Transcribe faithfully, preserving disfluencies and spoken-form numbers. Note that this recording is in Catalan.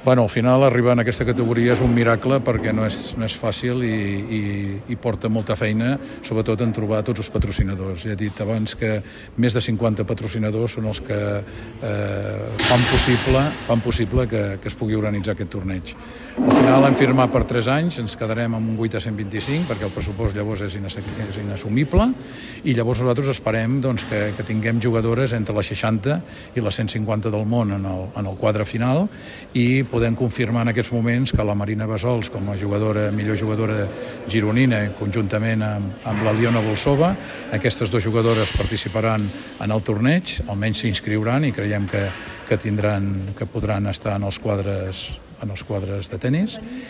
Bueno, al final arribar en aquesta categoria és un miracle perquè no és, no és fàcil i, i, i porta molta feina, sobretot en trobar tots els patrocinadors. Ja he dit abans que més de cinquanta patrocinadors són els que eh, fan possible, fan possible que, que es pugui organitzar aquest torneig. Al final hem firmat per tres anys, ens quedarem amb un vuit a cent vint-i-cinc perquè el pressupost llavors és, és inassumible i llavors nosaltres esperem doncs, que, que tinguem jugadores entre les seixanta i les cent cinquanta del món en el, en el quadre final i podem confirmar en aquests moments que la Marina Bassols, com a jugadora, millor jugadora gironina, conjuntament amb, amb la Liona Bolsova, aquestes dues jugadores participaran en el torneig, almenys s'inscriuran i creiem que, que tindran, que podran estar en els quadres en els quadres de tenis